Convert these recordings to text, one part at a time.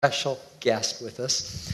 Special guest with us,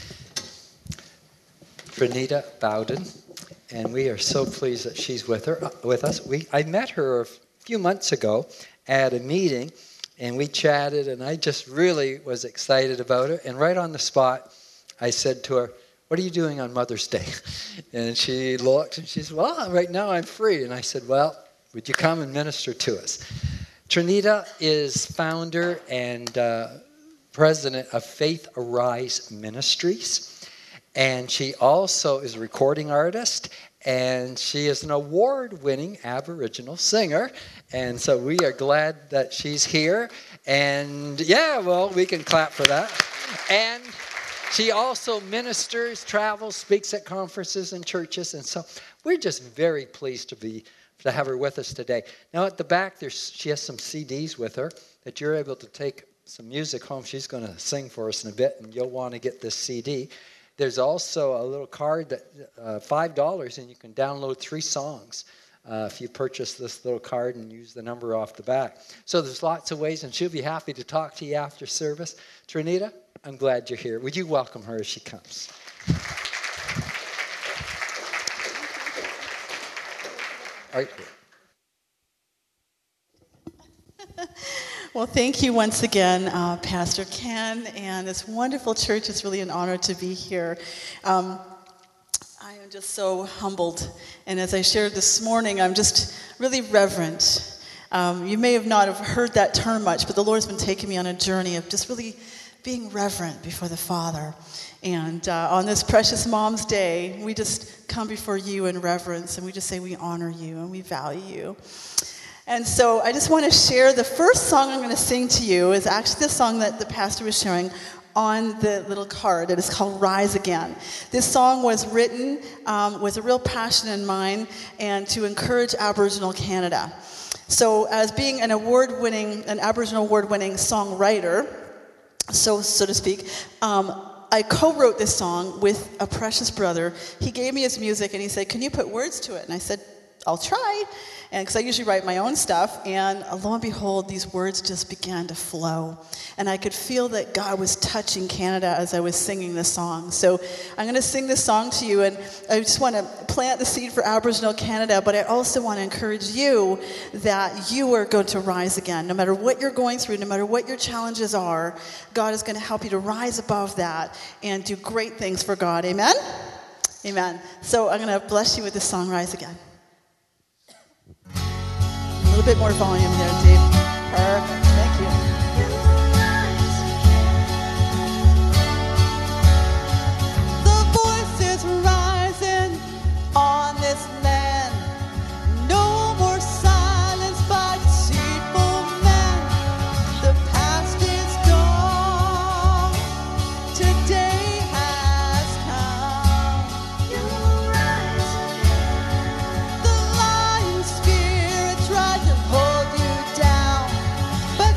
Trinita Bowden, and we are so pleased that she's with us. I met her a few months ago at a meeting, and we chatted, and I just really was excited about her. And right on the spot, I said to her, "What are you doing on Mother's Day?" And she looked, and she said, "Well, right now I'm free." And I said, "Well, would you come and minister to us?" Trinita is founder and president of Faith Arise Ministries, and she also is a recording artist, and she is an award-winning Aboriginal singer, and so we are glad that she's here, and yeah, well, we can clap for that. And she also ministers, travels, speaks at conferences and churches, and so we're just very pleased to have her with us today. Now at the back, she has some CDs with her that you're able to take some music home. She's going to sing for us in a bit, and you'll want to get this CD. There's also a little card that $5, and you can download 3 songs if you purchase this little card and use the number off the back. So there's lots of ways, and she'll be happy to talk to you after service. Trinita, I'm glad you're here. Would you welcome her as she comes? All right. Well, thank you once again, Pastor Ken, and this wonderful church. It's really an honor to be here. I am just so humbled, and as I shared this morning, I'm just really reverent. You may have not have heard that term much, but the Lord's been taking me on a journey of just really being reverent before the Father. And on this precious Mom's Day, we just come before you in reverence, and we just say we honor you and we value you. And so I just want to share the first song I'm going to sing to you is actually the song that the pastor was sharing on the little card. It is called Rise Again. This song was written with a real passion in mind and to encourage Aboriginal Canada. So as being an Aboriginal award-winning songwriter, so to speak, I co-wrote this song with a precious brother. He gave me his music and he said, "Can you put words to it?" And I said, "I'll try." And because I usually write my own stuff, and lo and behold, these words just began to flow. And I could feel that God was touching Canada as I was singing this song. So I'm going to sing this song to you, and I just want to plant the seed for Aboriginal Canada, but I also want to encourage you that you are going to rise again. No matter what you're going through, no matter what your challenges are, God is going to help you to rise above that and do great things for God. Amen? Amen. So I'm going to bless you with this song, Rise Again. A little bit more volume there, Dave. Perfect. Thank you. The voices rising on this land. No more silence by deceitful men. The past is gone. Today has come. You rise again. The lion spirit tried to hold you down, but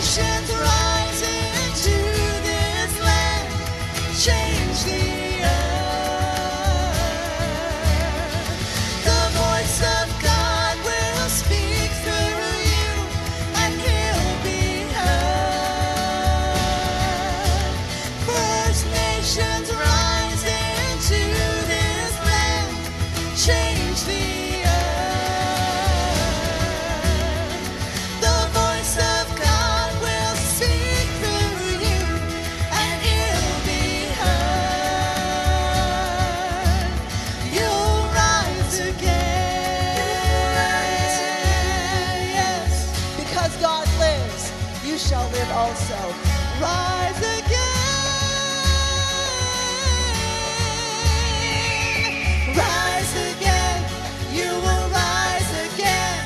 nations rise into this land, change the earth. The voice of God will speak through you, and he'll be heard. First nations rise into this land, change the earth. The voice of God will speak through you, and he'll be heard. You'll rise again. Yes, because God lives, you shall live also. Rise again. Rise again. You will rise again.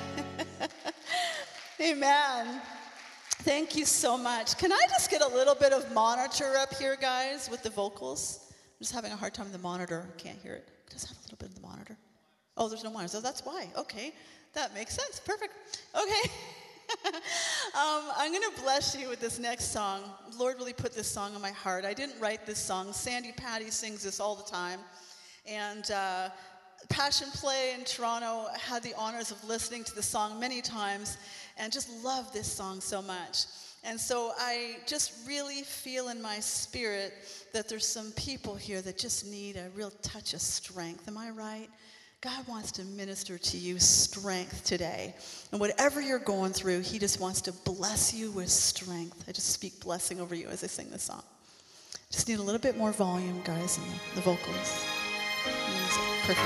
Amen. Thank you so much. Can I just get a little bit of monitor up here, guys, with the vocals? I'm just having a hard time with the monitor. Can't hear it. Just have a little bit of the monitor. Oh, there's no monitor. So that's why. Okay. That makes sense. Perfect. Okay. I'm going to bless you with this next song. The Lord really put this song on my heart. I didn't write this song. Sandy Patty sings this all the time. And Passion Play in Toronto had the honors of listening to the song many times and just love this song so much. And so I just really feel in my spirit that there's some people here that just need a real touch of strength. Am I right? God wants to minister to you strength today. And whatever you're going through, he just wants to bless you with strength. I just speak blessing over you as I sing this song. Just need a little bit more volume, guys, in the vocals. Perfect.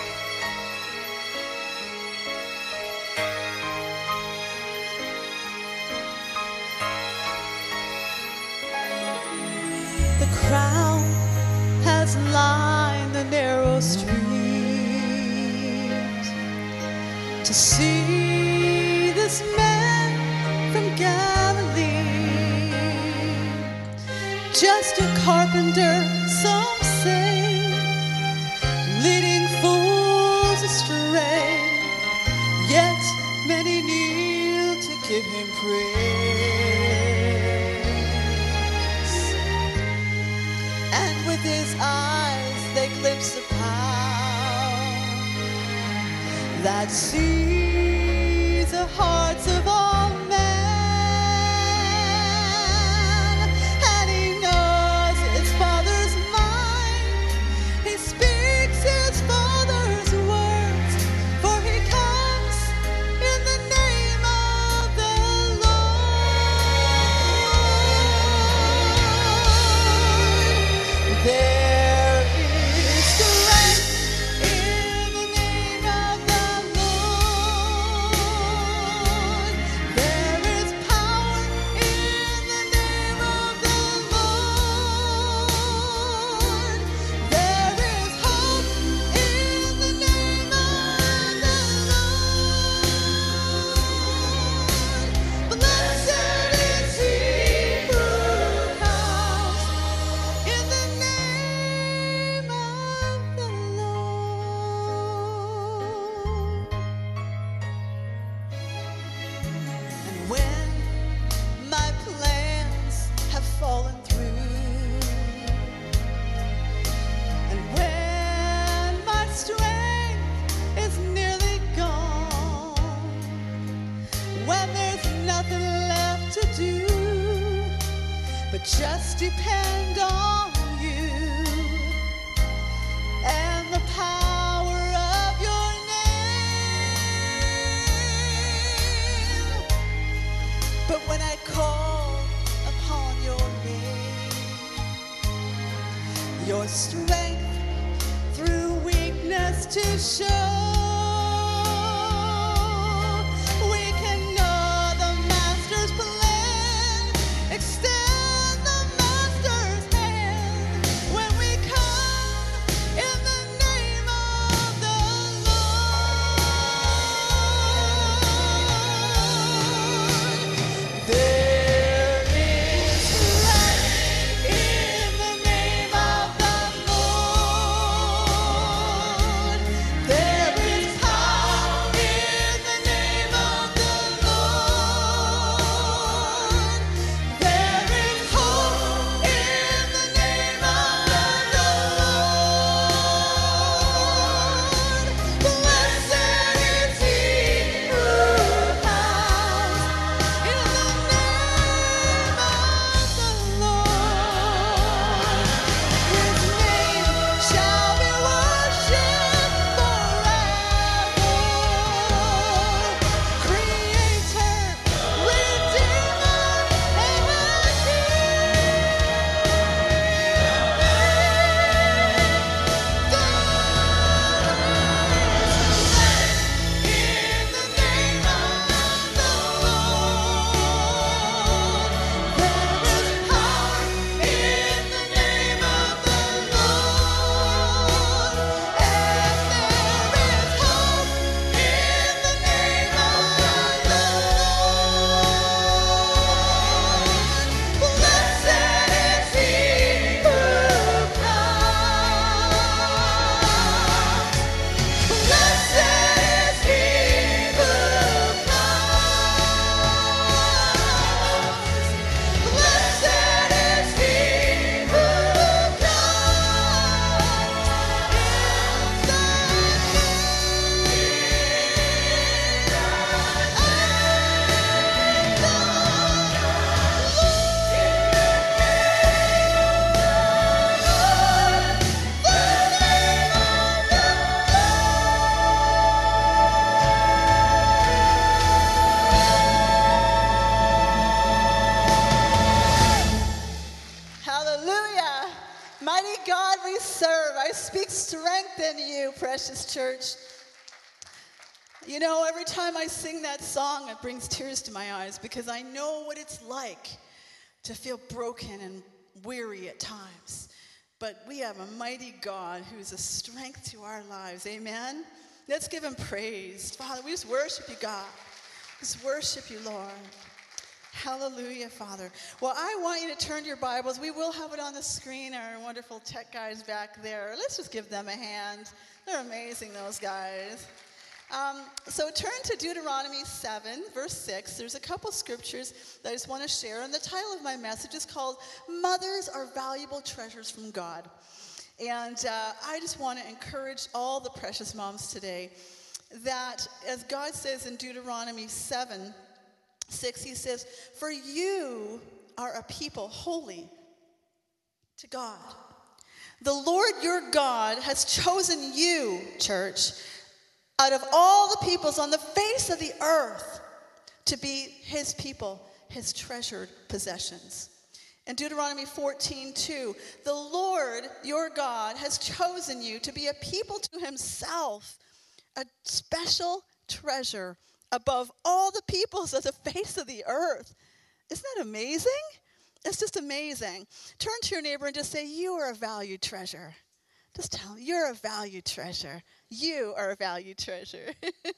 The crowd has lined the narrow streets to see this man from Galilee, just a carpenter, some say, leading fools astray, yet many kneel to give him praise. And with his eyes they glimpse the power that sees the hearts of all men. And he knows his Father's mind. He speaks his Father's words, for he comes in the name of the Lord. There is strength in the name of the Lord. There is power in the name of the Lord. There is hope in the name of the Lord. Blessed is he who comes in the name of the Lord. And when my plans have fallen through, and when my strength is nearly gone, when there's nothing left to do but just depend on you and the power of your name. But when I call upon your name, your strength through weakness to show, we can know the Master's plan, extend the Master's hand when we come in the name of the Lord. There is life in the name of the Lord. There than you, precious church. You know, every time I sing that song, it brings tears to my eyes because I know what it's like to feel broken and weary at times. But we have a mighty God who's a strength to our lives. Amen? Let's give him praise. Father, we just worship you, God. Just worship you, Lord. Hallelujah, Father. Well, I want you to turn to your Bibles. We will have it on the screen. Our wonderful tech guys back there. Let's just give them a hand. They're amazing, those guys. So turn to Deuteronomy 7, verse 6. There's a couple scriptures that I just want to share. And the title of my message is called, Mothers Are Valuable Treasures from God. And I just want to encourage all the precious moms today that, as God says in Deuteronomy 7, 6, he says, for you are a people holy to God. The Lord your God has chosen you, church, out of all the peoples on the face of the earth to be his people, his treasured possessions. In Deuteronomy 14:2, the Lord your God has chosen you to be a people to himself, a special treasure above all the peoples of the face of the earth. Isn't that amazing? It's just amazing. Turn to your neighbor and just say, you are a valued treasure. Just tell them, you're a valued treasure. You are a valued treasure.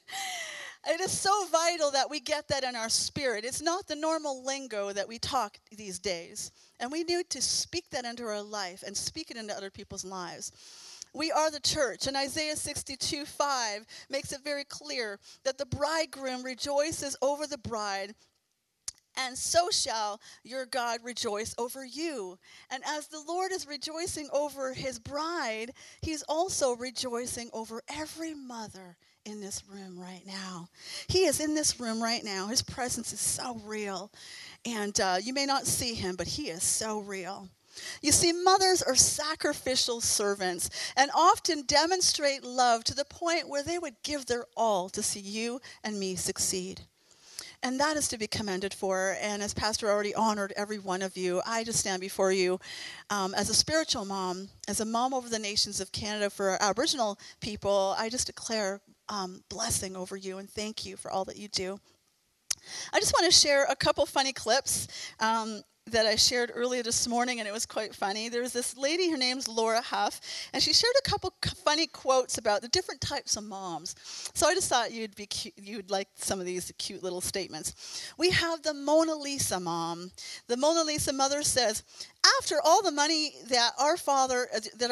It is so vital that we get that in our spirit. It's not the normal lingo that we talk these days. And we need to speak that into our life and speak it into other people's lives. We are the church. And Isaiah 62:5 makes it very clear that the bridegroom rejoices over the bride, and so shall your God rejoice over you. And as the Lord is rejoicing over his bride, he's also rejoicing over every mother in this room right now. He is in this room right now. His presence is so real. And you may not see him, but he is so real. You see, mothers are sacrificial servants and often demonstrate love to the point where they would give their all to see you and me succeed. And that is to be commended for. And as Pastor already honored every one of you, I just stand before you as a spiritual mom, as a mom over the nations of Canada for our Aboriginal people. I just declare blessing over you and thank you for all that you do. I just want to share a couple funny clips that I shared earlier this morning, and it was quite funny. There was this lady, her name's Laura Huff, and she shared a couple funny quotes about the different types of moms. So I just thought you'd like some of these cute little statements. We have the Mona Lisa mom. The Mona Lisa mother says, after all the money that our father,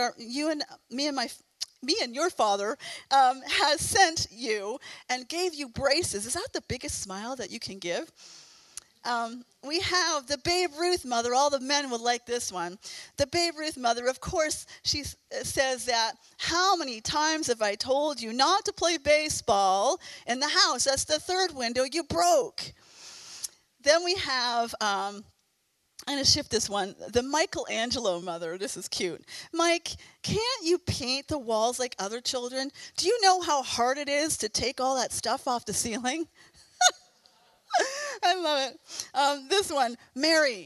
me and your father has sent you and gave you braces. Is that the biggest smile that you can give? We have the Babe Ruth mother. All the men would like this one. The Babe Ruth mother, of course, she says that, how many times have I told you not to play baseball in the house? That's the third window you broke. Then we have, I'm going to shift this one, the Michelangelo mother. This is cute. Mike, can't you paint the walls like other children? Do you know how hard it is to take all that stuff off the ceiling? I love it. This one, Mary.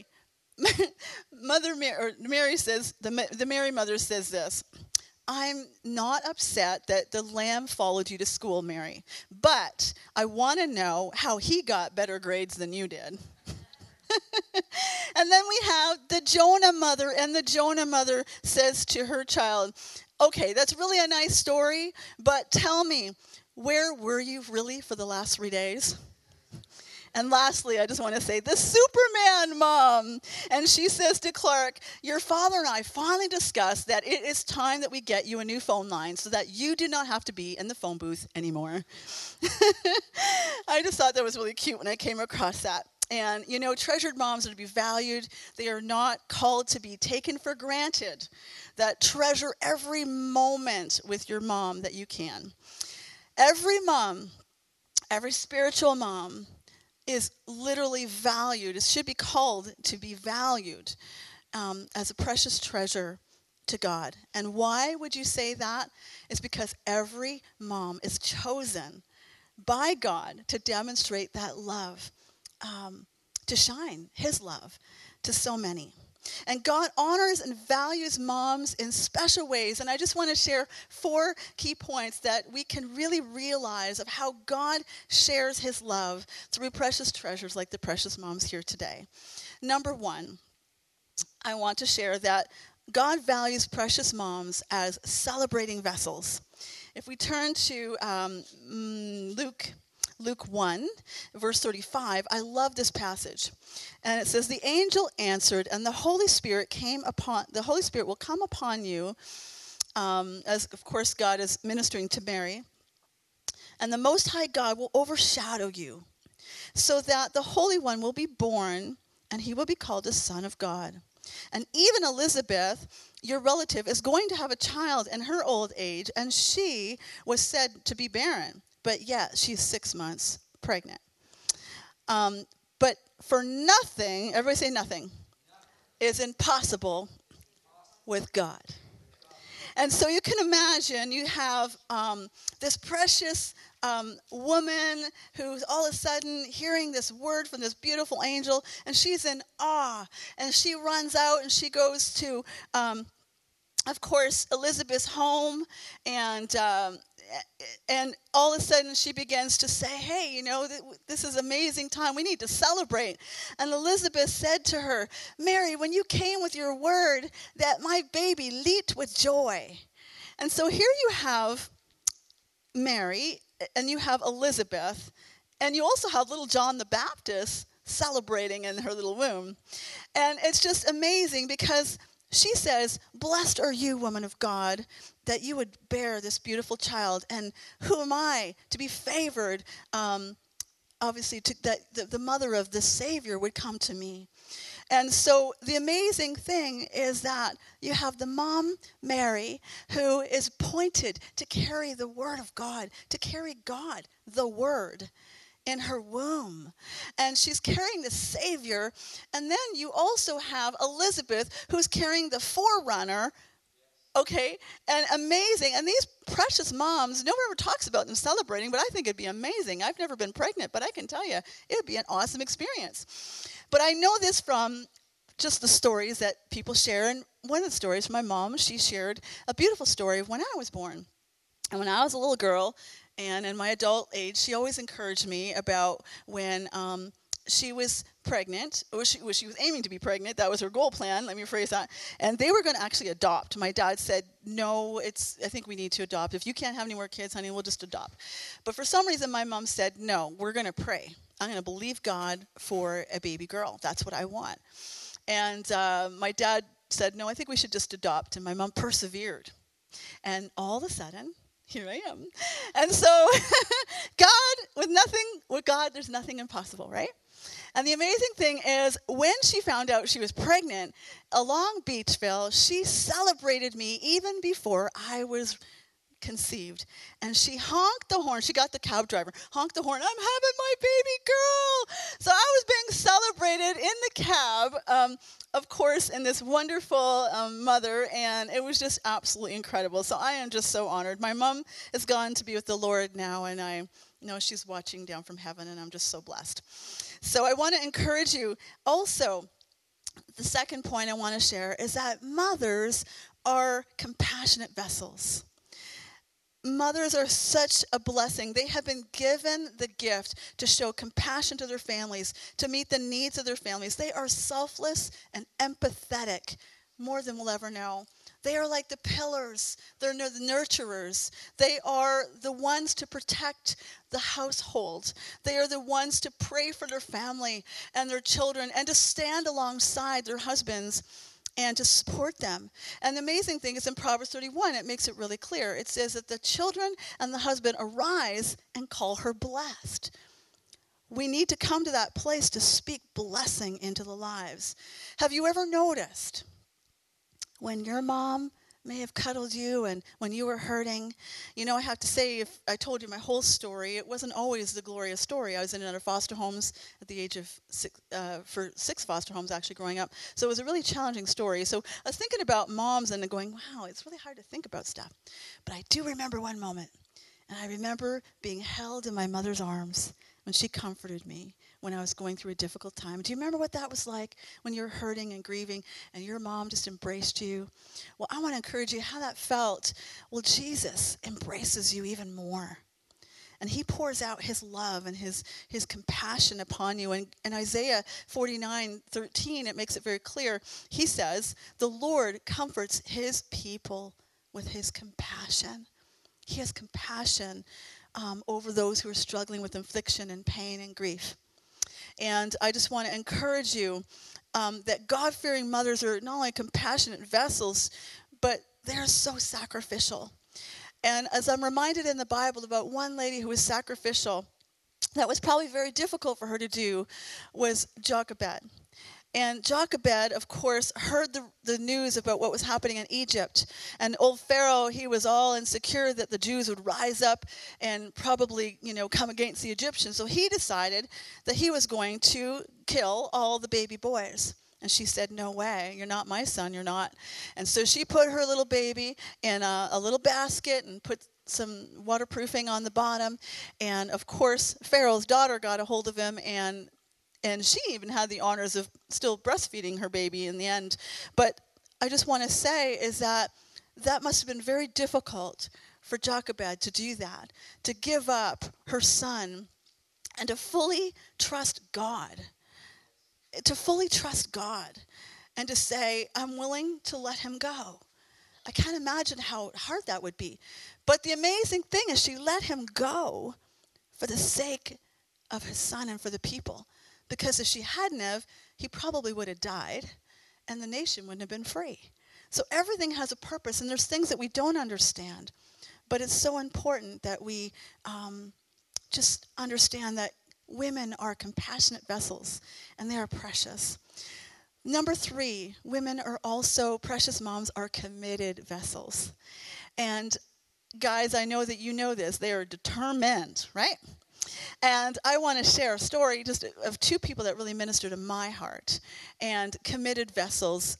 Mary says, the Mary mother says this, I'm not upset that the lamb followed you to school, Mary, but I want to know how he got better grades than you did. And then we have the Jonah mother, and the Jonah mother says to her child, okay, that's really a nice story, but tell me, where were you really for the last 3 days? And lastly, I just want to say, the Superman mom. And she says to Clark, your father and I finally discussed that it is time that we get you a new phone line so that you do not have to be in the phone booth anymore. I just thought that was really cute when I came across that. And, you know, treasured moms are to be valued. They are not called to be taken for granted. That treasure every moment with your mom that you can. Every mom, every spiritual mom, is literally valued. It should be called to be valued as a precious treasure to God. And why would you say that? It's because every mom is chosen by God to demonstrate that love, to shine his love to so many. And God honors and values moms in special ways. And I just want to share 4 key points that we can really realize of how God shares his love through precious treasures like the precious moms here today. Number 1, I want to share that God values precious moms as celebrating vessels. If we turn to Luke 1, verse 35, I love this passage. And it says, the angel answered, and the Holy Spirit will come upon you, as of course God is ministering to Mary, and the Most High God will overshadow you, so that the Holy One will be born, and he will be called the Son of God. And even Elizabeth, your relative, is going to have a child in her old age, and she was said to be barren. But yet, she's 6 months pregnant. But for nothing, everybody say nothing, is impossible with God. And so you can imagine you have this precious woman who's all of a sudden hearing this word from this beautiful angel, and she's in awe. And she runs out and she goes to, of course, Elizabeth's home, and all of a sudden she begins to say, hey, you know, this is an amazing time. We need to celebrate. And Elizabeth said to her, Mary, when you came with your word, that my baby leaped with joy. And so here you have Mary, and you have Elizabeth, and you also have little John the Baptist celebrating in her little womb. And it's just amazing because she says, blessed are you, woman of God, that you would bear this beautiful child. And who am I to be favored, obviously, that the mother of the Savior would come to me. And so the amazing thing is that you have the mom, Mary, who is appointed to carry the word of God, to carry God, the word, in her womb. And she's carrying the Savior. And then you also have Elizabeth, who's carrying the forerunner. Okay, and amazing. And these precious moms, no one ever talks about them celebrating, but I think it'd be amazing. I've never been pregnant, but I can tell you, it would be an awesome experience. But I know this from just the stories that people share. And one of the stories from my mom, she shared a beautiful story of when I was born. And when I was a little girl, and in my adult age, she always encouraged me about when she was pregnant, or she was aiming to be pregnant. That was her goal plan, let me rephrase that. And they were going to actually adopt. My dad said, no, I think we need to adopt. If you can't have any more kids, honey, we'll just adopt. But for some reason, my mom said, no, we're going to pray. I'm going to believe God for a baby girl. That's what I want. And my dad said, no, I think we should just adopt. And my mom persevered. And all of a sudden, here I am. And so with God, there's nothing impossible, right? And the amazing thing is, when she found out she was pregnant, along Beachville, she celebrated me even before I was conceived. And she honked the horn. She got the cab driver, honked the horn, I'm having my baby girl. So I was being celebrated in the cab, of course, in this wonderful mother, and it was just absolutely incredible. So I am just so honored. My mom has gone to be with the Lord now, and I know she's watching down from heaven, and I'm just so blessed. So I want to encourage you also. The second point I want to share is that mothers are compassionate vessels. Mothers are such a blessing. They have been given the gift to show compassion to their families, to meet the needs of their families. They are selfless and empathetic more than we'll ever know. They are like the pillars. They're the nurturers. They are the ones to protect the household. They are the ones to pray for their family and their children and to stand alongside their husbands and to support them. And the amazing thing is in Proverbs 31, it makes it really clear. It says that the children and the husband arise and call her blessed. We need to come to that place to speak blessing into the lives. Have you ever noticed when your mom may have cuddled you and when you were hurting? You know, I have to say, if I told you my whole story, it wasn't always the glorious story. I was in and out of foster homes at the age of 6 foster homes actually growing up. So it was a really challenging story. So I was thinking about moms and going, wow, it's really hard to think about stuff. But I do remember one moment. And I remember being held in my mother's arms when she comforted me, when I was going through a difficult time. Do you remember what that was like when you were hurting and grieving and your mom just embraced you? Well, I want to encourage you how that felt. Well, Jesus embraces you even more. And he pours out his love and his compassion upon you. And in Isaiah 49:13, it makes it very clear. He says, the Lord comforts his people with his compassion. He has compassion over those who are struggling with affliction and pain and grief. And I just want to encourage you that God-fearing mothers are not only compassionate vessels, but they're so sacrificial. And as I'm reminded in the Bible about one lady who was sacrificial, that was probably very difficult for her to do, was Jochebed. And Jochebed, of course, heard the news about what was happening in Egypt. And old Pharaoh, he was all insecure that the Jews would rise up and probably, come against the Egyptians. So he decided that he was going to kill all the baby boys. And she said, no way, you're not my son, you're not. And so she put her little baby in a little basket and put some waterproofing on the bottom. And of course, Pharaoh's daughter got a hold of him, and she even had the honors of still breastfeeding her baby in the end. But I just want to say is that must have been very difficult for Jochebed to do that, to give up her son and to fully trust God. To fully trust God and to say, I'm willing to let him go. I can't imagine how hard that would be. But the amazing thing is she let him go for the sake of his son and for the people. Because if she hadn't have, he probably would have died and the nation wouldn't have been free. So everything has a purpose, and there's things that we don't understand. But it's so important that we just understand that women are compassionate vessels, and they are precious. Number 3, women are also, precious moms are committed vessels. And guys, I know that you know this. They are determined, right? And I want to share a story just of 2 people that really minister to my heart. And committed vessels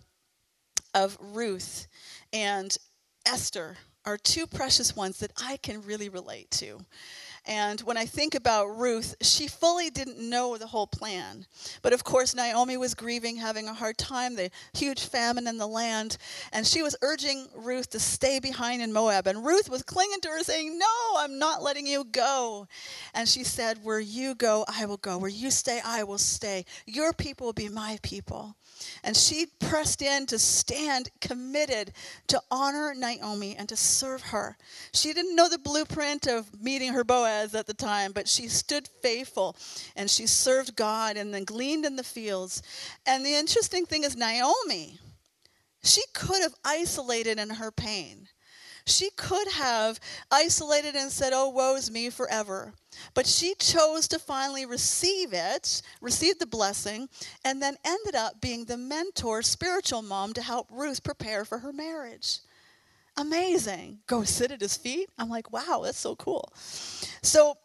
of Ruth and Esther are 2 precious ones that I can really relate to. And when I think about Ruth, she fully didn't know the whole plan. But of course, Naomi was grieving, having a hard time, the huge famine in the land. And she was urging Ruth to stay behind in Moab. And Ruth was clinging to her, saying, no, I'm not letting you go. And she said, where you go, I will go. Where you stay, I will stay. Your people will be my people. And she pressed in to stand committed to honor Naomi and to serve her. She didn't know the blueprint of meeting her Boaz at the time, but she stood faithful and she served God and then gleaned in the fields. And the interesting thing is Naomi, she could have isolated in her pain. She could have isolated and said, oh, woe's me forever. But she chose to finally receive the blessing, and then ended up being the mentor, spiritual mom to help Ruth prepare for her marriage. Amazing. Go sit at his feet. I'm like, wow, that's so cool. So,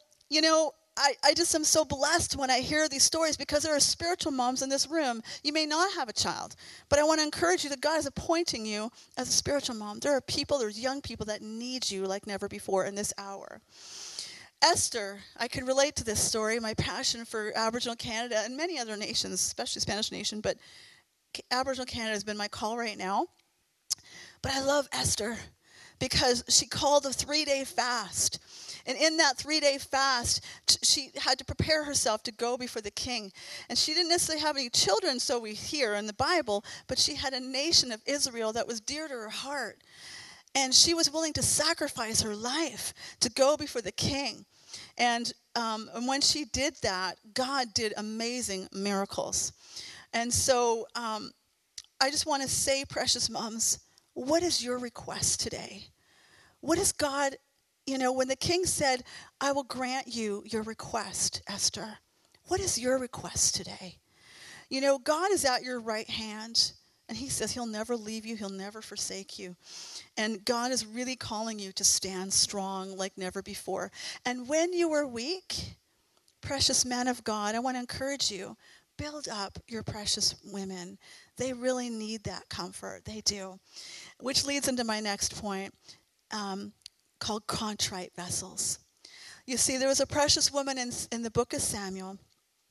I just am so blessed when I hear these stories because there are spiritual moms in this room. You may not have a child, but I want to encourage you that God is appointing you as a spiritual mom. There's young people that need you like never before in this hour. Esther, I can relate to this story, my passion for Aboriginal Canada and many other nations, especially Spanish nation, but Aboriginal Canada has been my call right now. But I love Esther because she called a 3-day fast. And in that 3-day fast, she had to prepare herself to go before the king. And she didn't necessarily have any children, so we hear in the Bible, but she had a nation of Israel that was dear to her heart. And she was willing to sacrifice her life to go before the king. And when she did that, God did amazing miracles. And so I just want to say, precious moms, what is your request today? What is God, when the king said, I will grant you your request, Esther, what is your request today? God is at your right hand, and he says he'll never leave you, he'll never forsake you. And God is really calling you to stand strong like never before. And when you are weak, precious man of God, I want to encourage you, build up your precious women. They really need that comfort. They do. Which leads into my next point, called contrite vessels. You see, there was a precious woman in the book of Samuel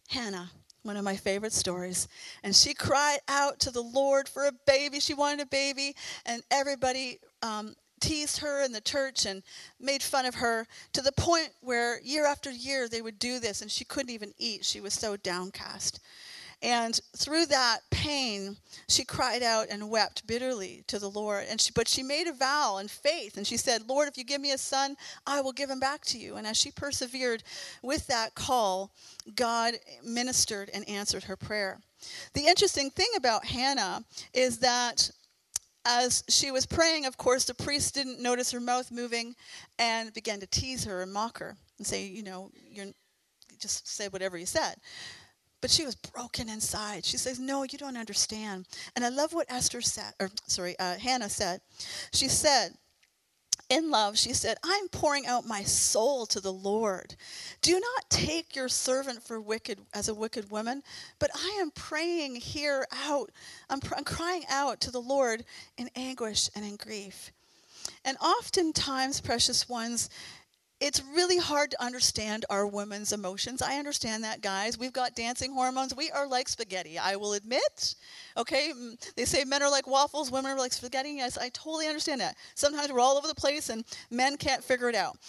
Hannah, one of my favorite stories. And she cried out to the Lord for a baby. She wanted a baby, and everybody teased her in the church and made fun of her, to the point where year after year they would do this, and she couldn't even eat. She was so downcast. And through that pain, she cried out and wept bitterly to the Lord. But she made a vow in faith, and she said, Lord, if you give me a son, I will give him back to you. And as she persevered with that call, God ministered and answered her prayer. The interesting thing about Hannah is that as she was praying, of course, the priest didn't notice her mouth moving and began to tease her and mock her and say, you just say whatever you said. But she was broken inside. She says, no, you don't understand. And I love what Hannah said. She said, in love, she said, I'm pouring out my soul to the Lord. Do not take your servant for as a wicked woman, but I am praying here out. I'm crying out to the Lord in anguish and in grief. And oftentimes, precious ones, it's really hard to understand our women's emotions. I understand that, guys. We've got dancing hormones. We are like spaghetti, I will admit. Okay? They say men are like waffles, women are like spaghetti. Yes, I totally understand that. Sometimes we're all over the place and men can't figure it out.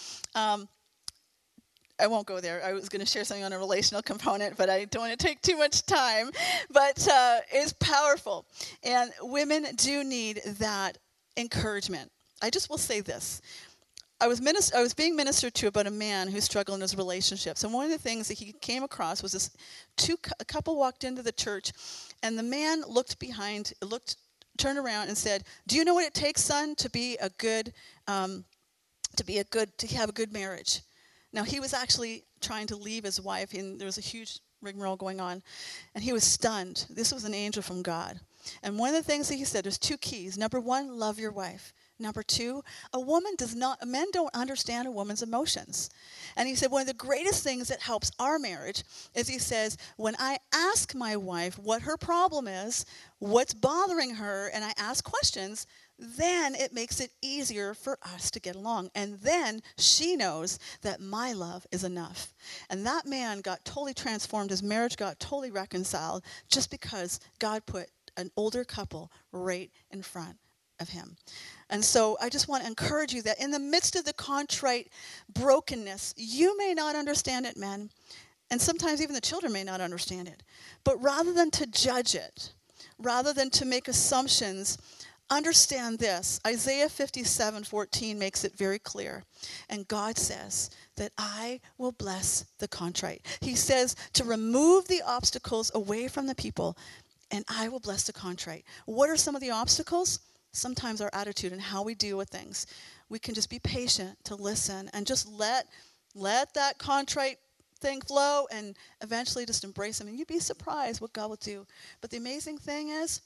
I won't go there. I was going to share something on a relational component, but I don't want to take too much time. But it's powerful. And women do need that encouragement. I just will say this. I was being ministered to about a man who struggled in his relationships. And one of the things that he came across was a couple walked into the church, and the man turned around and said, do you know what it takes, son, to have a good marriage? Now, he was actually trying to leave his wife, and there was a huge rigmarole going on, and he was stunned. This was an angel from God. And one of the things that he said, there's 2 keys. Number 1, love your wife. Number 2, men don't understand a woman's emotions. And he said one of the greatest things that helps our marriage is, he says, when I ask my wife what her problem is, what's bothering her, and I ask questions, then it makes it easier for us to get along. And then she knows that my love is enough. And that man got totally transformed. His marriage got totally reconciled just because God put an older couple right in front of him. And so I just want to encourage you that in the midst of the contrite brokenness, you may not understand it, men, and sometimes even the children may not understand it. But rather than to judge it, rather than to make assumptions, understand this. Isaiah 57:14 makes it very clear. And God says that I will bless the contrite. He says to remove the obstacles away from the people, and I will bless the contrite. What are some of the obstacles? Sometimes our attitude and how we deal with things. We can just be patient to listen and just let that contrite thing flow, and eventually just embrace him. And you'd be surprised what God will do. But the amazing thing is,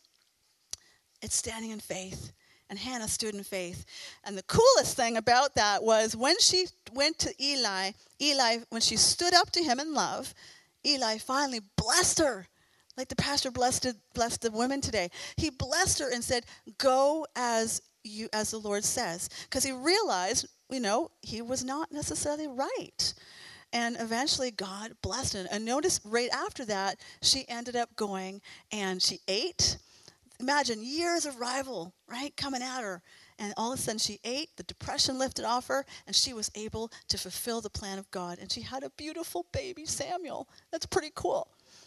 it's standing in faith. And Hannah stood in faith. And the coolest thing about that was when she went to Eli, when she stood up to him in love, Eli finally blessed her. Like the pastor blessed the women today. He blessed her and said, go as the Lord says. Because he realized, he was not necessarily right. And eventually God blessed her. And notice right after that, she ended up going and she ate. Imagine years of rival, right, coming at her. And all of a sudden she ate, the depression lifted off her, and she was able to fulfill the plan of God. And she had a beautiful baby, Samuel. That's pretty cool.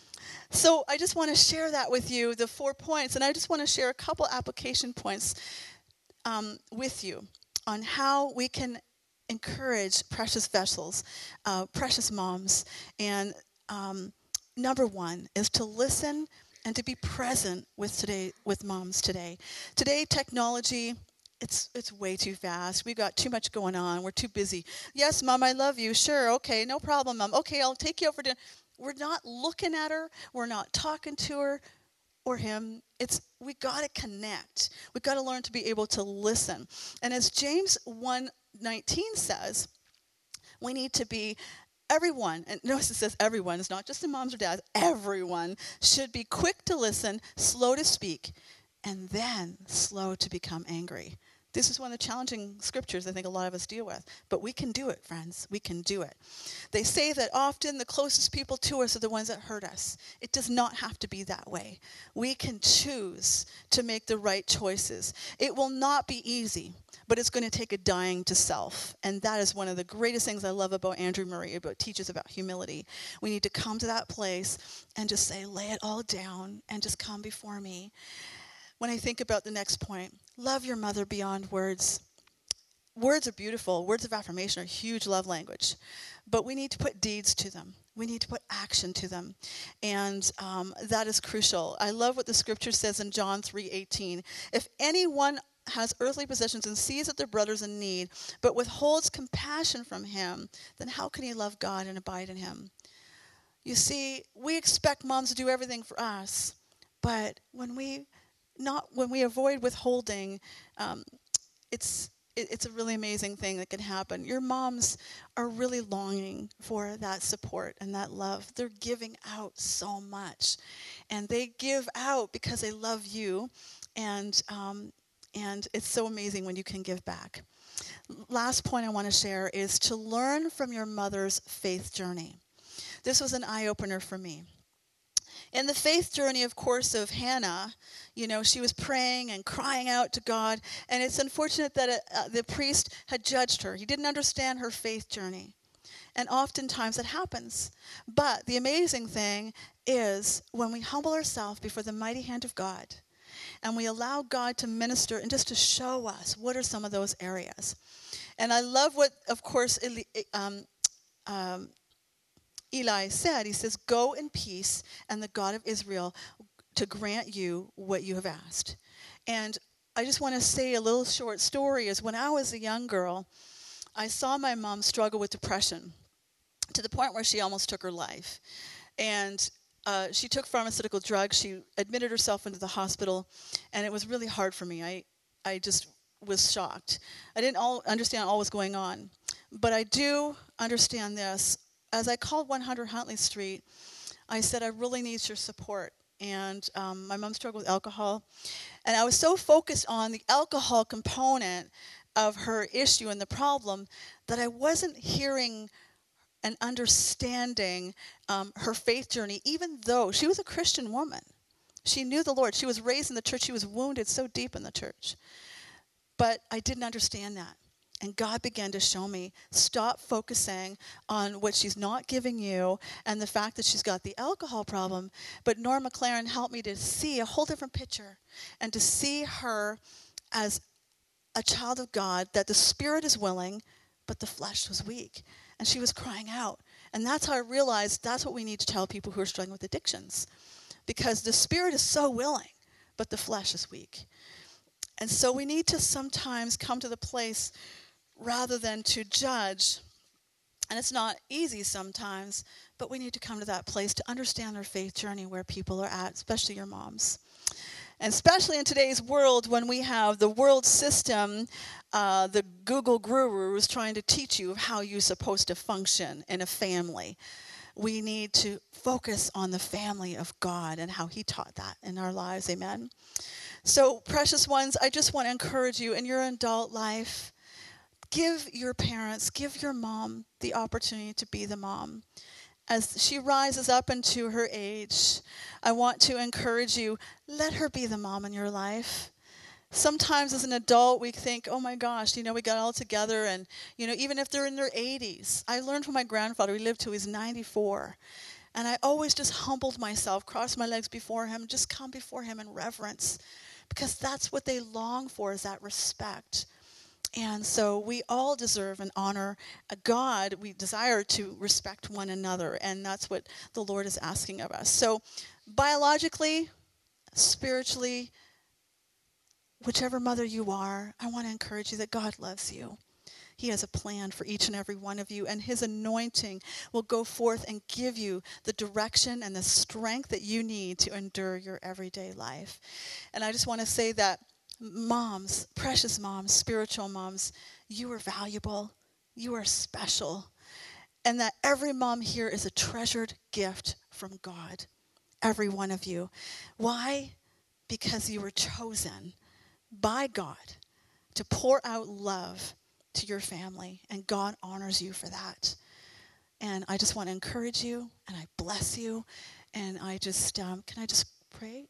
So I just want to share that with you, the 4 points. And I just want to share a couple application points with you on how we can encourage precious vessels, precious moms. And number 1 is to listen and to be present with moms today. Today, technology, it's way too fast. We've got too much going on. We're too busy. Yes, Mom, I love you. Sure, okay, no problem, Mom. Okay, I'll take you out for dinner. We're not looking at her. We're not talking to her or him. We got to connect. We got to learn to be able to listen. And as James 1:19 says, we need to be everyone, and notice it says everyone, it's not just the moms or dads, everyone should be quick to listen, slow to speak, and then slow to become angry. This is one of the challenging scriptures I think a lot of us deal with. But we can do it, friends. We can do it. They say that often the closest people to us are the ones that hurt us. It does not have to be that way. We can choose to make the right choices. It will not be easy, but it's going to take a dying to self. And that is one of the greatest things I love about Andrew Murray, about teaches about humility. We need to come to that place and just say, lay it all down and just come before me. When I think about the next point, love your mother beyond words. Words are beautiful. Words of affirmation are a huge love language. But we need to put deeds to them. We need to put action to them. And that is crucial. I love what the scripture says in John 3:18. If anyone has earthly possessions and sees that their brother's in need, but withholds compassion from him, then how can he love God and abide in him? You see, we expect moms to do everything for us, but when we avoid withholding, it's a really amazing thing that can happen. Your moms are really longing for that support and that love. They're giving out so much, and they give out because they love you, and it's so amazing when you can give back. Last point I want to share is to learn from your mother's faith journey. This was an eye-opener for me. In the faith journey, of course, of Hannah, she was praying and crying out to God, and it's unfortunate that the priest had judged her. He didn't understand her faith journey, and oftentimes it happens. But the amazing thing is when we humble ourselves before the mighty hand of God, and we allow God to minister and just to show us what are some of those areas. And I love what, of course, Eli said. He says, go in peace, and the God of Israel to grant you what you have asked. And I just want to say a little short story is when I was a young girl, I saw my mom struggle with depression to the point where she almost took her life. And she took pharmaceutical drugs. She admitted herself into the hospital, and it was really hard for me. I just was shocked. I didn't understand all what was going on. But I do understand this. As I called 100 Huntley Street, I said, I really need your support. And my mom struggled with alcohol. And I was so focused on the alcohol component of her issue and the problem that I wasn't hearing and understanding her faith journey, even though she was a Christian woman. She knew the Lord. She was raised in the church. She was wounded so deep in the church. But I didn't understand that. And God began to show me, stop focusing on what she's not giving you and the fact that she's got the alcohol problem. But Norm McLaren helped me to see a whole different picture and to see her as a child of God, that the spirit is willing, but the flesh was weak. And she was crying out. And that's how I realized that's what we need to tell people who are struggling with addictions. Because the spirit is so willing, but the flesh is weak. And so we need to sometimes come to the place rather than to judge, and it's not easy sometimes, but we need to come to that place to understand their faith journey where people are at, especially your moms. And especially in today's world when we have the world system, the Google gurus trying to teach you how you're supposed to function in a family. We need to focus on the family of God and how he taught that in our lives, amen? So, precious ones, I just want to encourage you in your adult life, give your parents, give your mom the opportunity to be the mom. As she rises up into her age, I want to encourage you, let her be the mom in your life. Sometimes as an adult, we think, oh my gosh, we got all together, and, even if they're in their 80s. I learned from my grandfather, he lived till he was 94. And I always just humbled myself, crossed my legs before him, just come before him in reverence. Because that's what they long for, is that respect. And so we all deserve and honor a God. We desire to respect one another, and that's what the Lord is asking of us. So biologically, spiritually, whichever mother you are, I want to encourage you that God loves you. He has a plan for each and every one of you, and his anointing will go forth and give you the direction and the strength that you need to endure your everyday life. And I just want to say that moms, precious moms, spiritual moms, you are valuable, you are special, and that every mom here is a treasured gift from God, every one of you. Why? Because you were chosen by God to pour out love to your family, and God honors you for that. And I just want to encourage you, and I bless you, and I just, can I just pray?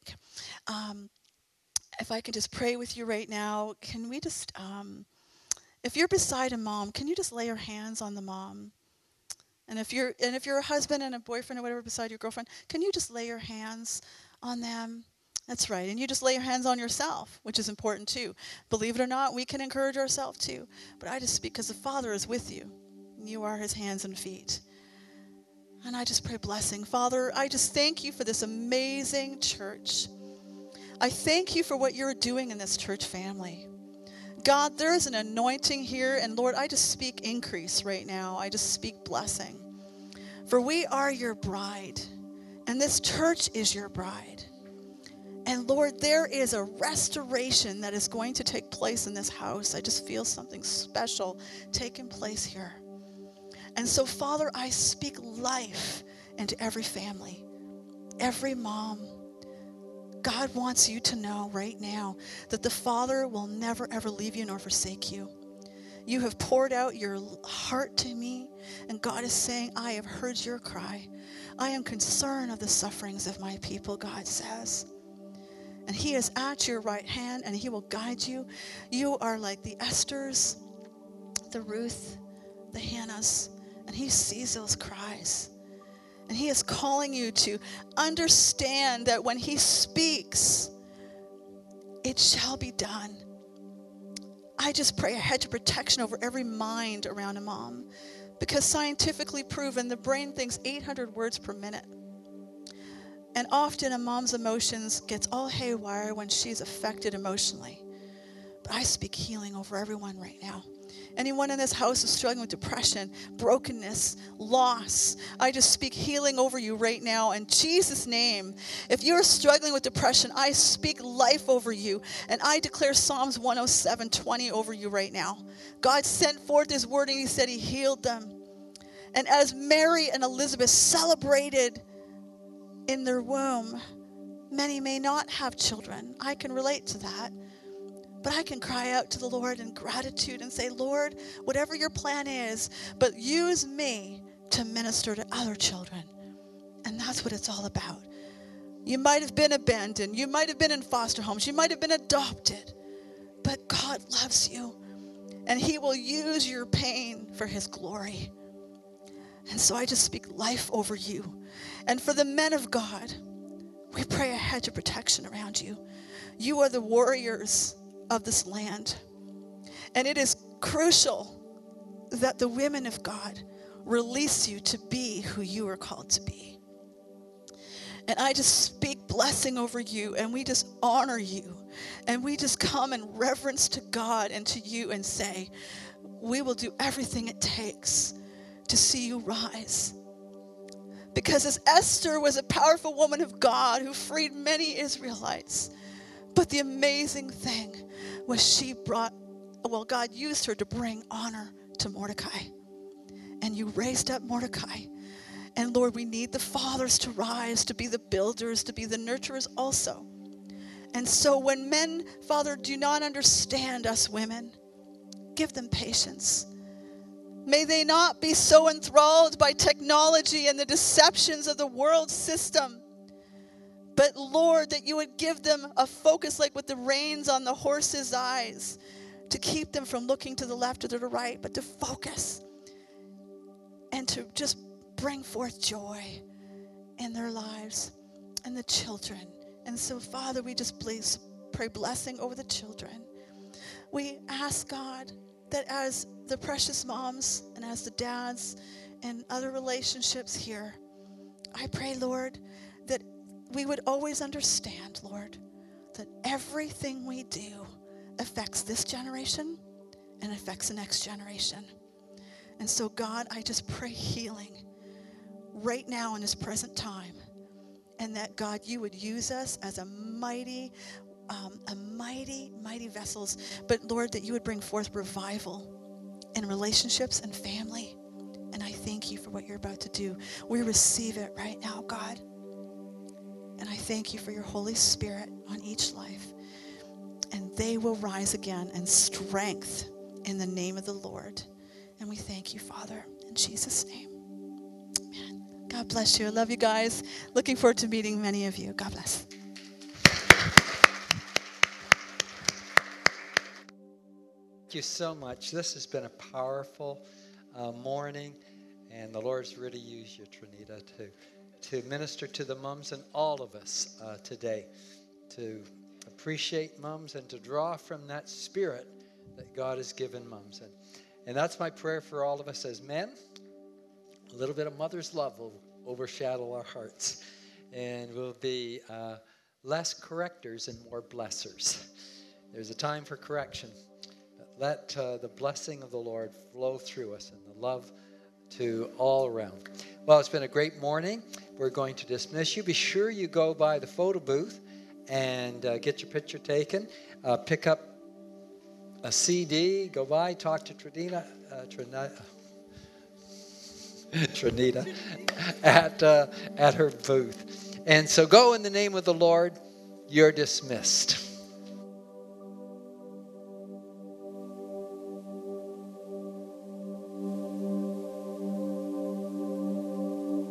If I can just pray with you right now, can we just, if you're beside a mom, can you just lay your hands on the mom? And if you're a husband and a boyfriend or whatever beside your girlfriend, can you just lay your hands on them? That's right. And you just lay your hands on yourself, which is important too. Believe it or not, we can encourage ourselves too. But I just speak because the Father is with you. You are his hands and feet. And I just pray blessing. Father, I just thank you for this amazing church. I thank you for what you're doing in this church family. God, there is an anointing here, and Lord, I just speak increase right now. I just speak blessing. For we are your bride, and this church is your bride. And Lord, there is a restoration that is going to take place in this house. I just feel something special taking place here. And so, Father, I speak life into every family, every mom. God wants you to know right now that the Father will never, ever leave you nor forsake you. You have poured out your heart to me, and God is saying, I have heard your cry. I am concerned of the sufferings of my people, God says. And he is at your right hand, and he will guide you. You are like the Esthers, the Ruth, the Hannahs, and he sees those cries. And he is calling you to understand that when he speaks, it shall be done. I just pray a hedge of protection over every mind around a mom, because scientifically proven, the brain thinks 800 words per minute. And often a mom's emotions gets all haywire when she's affected emotionally. But I speak healing over everyone right now. Anyone in this house is struggling with depression, brokenness, loss, I just speak healing over you right now in Jesus' name. If you're struggling with depression, I speak life over you, and I declare Psalms 107:20 over you right now. God sent forth his word, and he said he healed them. And as Mary and Elizabeth celebrated in their womb, many may not have children. I can relate to that. But I can cry out to the Lord in gratitude and say, Lord, whatever your plan is, but use me to minister to other children. And that's what it's all about. You might have been abandoned. You might have been in foster homes. You might have been adopted. But God loves you, and he will use your pain for his glory. And so I just speak life over you. And for the men of God, we pray a hedge of protection around you. You are the warriors of this land. And it is crucial that the women of God release you to be who you are called to be. And I just speak blessing over you, and we just honor you, and we just come in reverence to God and to you and say, we will do everything it takes to see you rise. Because as Esther was a powerful woman of God who freed many Israelites, but the amazing thing was God used her to bring honor to Mordecai. And you raised up Mordecai. And Lord, we need the fathers to rise, to be the builders, to be the nurturers also. And so when men, Father, do not understand us women, give them patience. May they not be so enthralled by technology and the deceptions of the world system. But Lord, that you would give them a focus like with the reins on the horse's eyes, to keep them from looking to the left or to the right, but to focus and to just bring forth joy in their lives and the children. And so, Father, we just please pray blessing over the children. We ask, God, that as the precious moms and as the dads and other relationships here, I pray, Lord, that we would always understand, Lord, that everything we do affects this generation and affects the next generation. And so, God, I just pray healing right now in this present time. And that, God, you would use us as a mighty vessels. But, Lord, that you would bring forth revival in relationships and family. And I thank you for what you're about to do. We receive it right now, God. And I thank you for your Holy Spirit on each life. And and they will rise again in strength in the name of the Lord. And we thank you, Father, in Jesus' name. Amen. God bless you. I love you guys. Looking forward to meeting many of you. God bless. Thank you so much. This has been a powerful morning, and the Lord's really used you, Trinita, to minister to the mums and all of us today, to appreciate mums and to draw from that spirit that God has given mums. And that's my prayer for all of us as men. A little bit of mother's love will overshadow our hearts, and we'll be less correctors and more blessers. There's a time for correction. Let the blessing of the Lord flow through us and the love to all around. Well, it's been a great morning. We're going to dismiss you. Be sure you go by the photo booth and get your picture taken. Pick up a CD. Go by, talk to Trinita at her booth. And so go in the name of the Lord. You're dismissed.